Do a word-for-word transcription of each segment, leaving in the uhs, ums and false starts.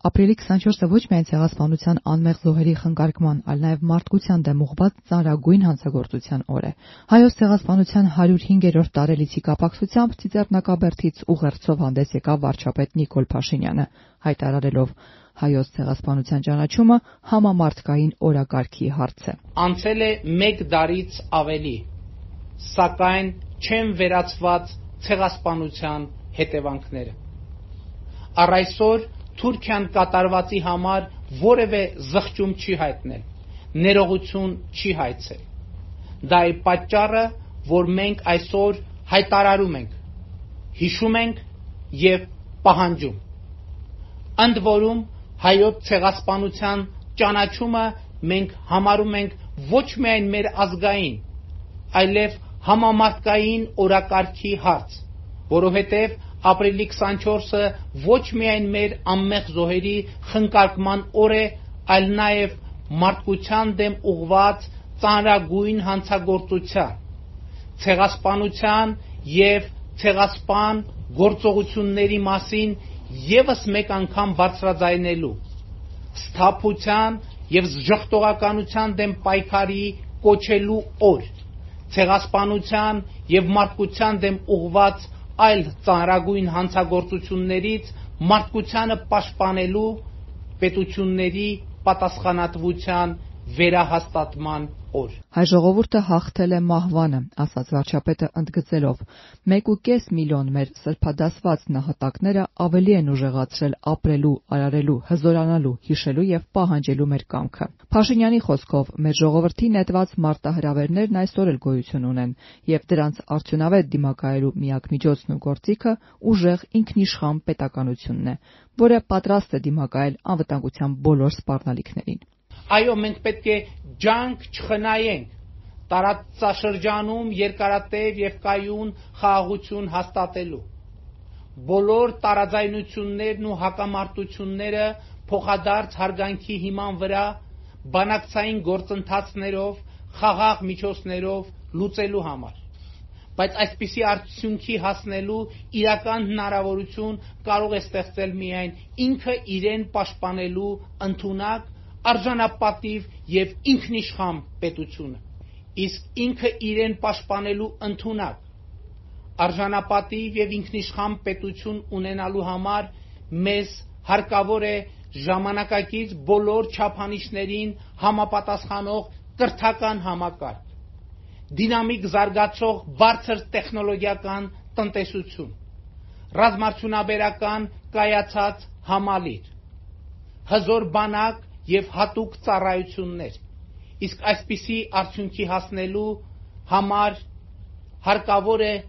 Ապրիլի քսանչորսը ոչ միայն ցեղասպանության անմեղ զոհերի խնկարկման, այլ նաև մարդկության դեմ ուղղված ծանրագույն հանցագործության օր է։ Հայոց ցեղասպանության հարյուր հինգերորդ տարելիցի կապակցությամբ Ծիծեռնակաբերդից ուղերձով հանդես եկավ վարչապետ Նիկոլ Փաշինյանը, հայտարարելով. Հայոց ցեղասպանության ճանաչումը համամարտկային օրակարգի հարց է։ Անցել է մեկ դարից ավելի, սակայն չեն վերացված ցեղասպանության հետևանքները։ Առ այսօր Թուրքիան կատարվածի համար որևէ զղջում չի հայտնել, ներողություն չի հայցել։ Դա է պատճառը, որ մենք այսօր հայտարարում ենք, հիշում ենք եւ պահանջում։ Ընդ որում հայոց ցեղասպանության ճանաչումը մենք համարում ենք ոչ միայն մեր ազգային, այլև համամարտկային օրակարգի հարց, որովհետև ապրիլի քսանչորսը ոչ միայն մեր անմեղ զոհերի խնկարկման օր է, այլ նաև մարդկության դեմ ուղղված ծանրագույն հանցագործության, ցեղասպանության եւ ցեղասպան գործողությունների մասին եւս մեկ անգամ բարձրաձայնելու, սթափության եւ ժխտողականության դեմ պայքարի կոչելու օր, ցեղասպանության եւ մարդկության դեմ ուղղված այլ ծանրագույն հանցագործություններից մարդկությանը պաշտպանելու պետությունների պատասխանատվության վերահաստատման օր։ Հայ ժողովուրդը հաղթել է մահվանը, ասաց վարչապետը ընդգծելով. մեկ ու կես միլիոն մեր սրբադասված նահատակները ավելի են ուժեղացրել ապրելու, արարելու, հզորանալու, հիշելու եւ պահանջելու մեր կամքը։ Փաշինյանի խոսքով մեր ժողովրդի նետված մարտահրավերներն այսօր էլ գոյություն ունեն եւ դրանց արդյունավետ դիմակայելու միակ միջոցն ու գործիքը ուժեղ ինքնիշխան պետականությունն է, որը պատրաստ է դիմակայել անվտանգության բոլոր սպառնալիքներին։ Այո, մենք պետք է ջանք չխնայենք տարածաշրջանում երկարատև եւ կայուն խաղաղություն հաստատելու։ Բոլոր տարաձայնություններն ու հակամարտությունները փոխադարձ հարգանքի հիման վրա բանակցային գործընթացներով, խաղաղ միջոցներով լուծելու համար։ Բայց այսպիսի արդյունքի հասնելու իրական հնարավորություն կարող է ստեղծել միայն ինքը իրեն պաշտպանելու ընդունակ, արժանապատիվ եւ ինքնիշխան պետությունը։ Իսկ ինքը իրեն պաշտպանելու ընդունակ, արժանապատիվ եւ ինքնիշխան պետություն ունենալու համար մեզ հարկավոր է ժամանակակից բոլոր չափանիշներին համապատասխանող կրթական համակարգ, դինամիկ զարգացող բարձր տեխնոլոգիական տնտեսություն, ռազմարդյունաբերական կայացած համալիր, հզոր բանակ եւ հատուկ ծառայություններ։ Իսկ այսպիսի արդյունքի հասնելու համար հարկավոր է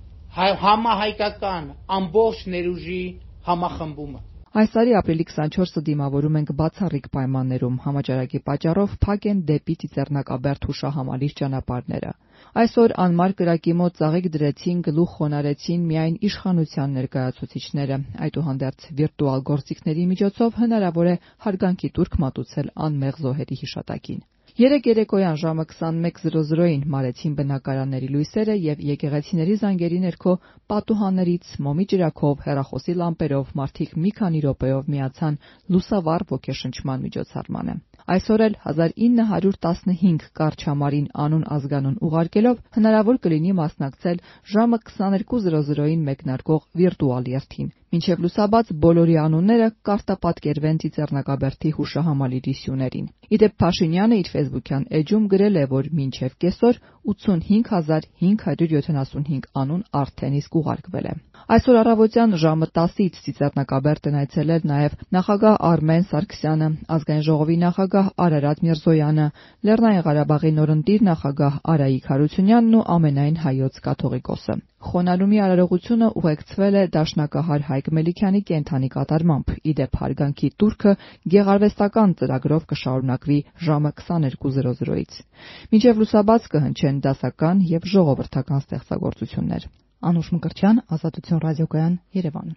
համահայկական ամբողջ ներուժի համախմբումը։ Այս տարի ապրիլի քսանչորսը դիմավորում ենք բացառիկ պայմաններում, համաճարակի պատճառով փակ են դեպի Ծիծեռնակաբերդ հուշահամալիր ճանապարհները։ Այսօր անմար կրակի մոտ ծաղիկ դրեցին, գլուխ խոնարհեցին միայն իշխանության ներկայացուցիչները, այդուհանդերձ վիրտուալ գործիքների միջոցով հնարավոր է հարգանքի տուրք մատուցել անմեղ զոհերի հիշատակին։ Երեկ երեկոյան ժամը քսանմեկ զրո զրոին մարեցին բնակարանների լույսերը եւ եկեղեցիների զանգերի ներքո պատուհաններից մոմի ջրակով, հեռախոսի լամպերով մարդիկ մի քանի րոպեով միացան լուսավառ ոգեշնչման միջոցառմանը։ Այսօր էլ հազար ինը հարյուր տասնհինգ կարճ համարին անուն ազգանուն ուղարկելով հնարավոր կլինի մասնակցել ժամը քսաներկու զրո զրոին մեկնարկող վիրտուալ երթին։ Մինչև լուսաբաց բոլորի անունները կարտապատկերվեն Ծիծեռնակաբերդի հուշահամալիրի սյուներին։ Իդեպ Փաշինյանը իր ֆեյսբուքյան էջում գրել է, որ մինչև կեսօր ութսունհինգ հազար հինգ հարյուր յոթանասունհինգ անուն արդեն իսկ ուղարկվել է։ Այսօր առավոտյան ժամը տասից Ծիծեռնակաբերդն այցելել նաև նախագահ Արմեն Սարգսյանը, ազգային ժողովի նախագահ Արարատ Միրզոյանը, Լեռնային Ղարաբաղի նորընտիր նախագահ Արայիկ Հարությունյանն ու ամենայն հայոց կաթողիկոսը։ Խոնարհումի արարողությունը ուղեկցվել է դաշնակահար Հայկ Մելիքյանի կենդանի կատարմամբ։ Իդեպ հարգանքի տուրքը գեղարվեստական ծրագրով կշարունակվի ժամը քսաներկու զրո զրոից։ Մինչև լուսաբաց կհնչեն դասական եւ ժողովրդական ստեղծագործություններ։ Անուշ Մկրտչյան, Ազատություն ռադիոկայան, Երևան։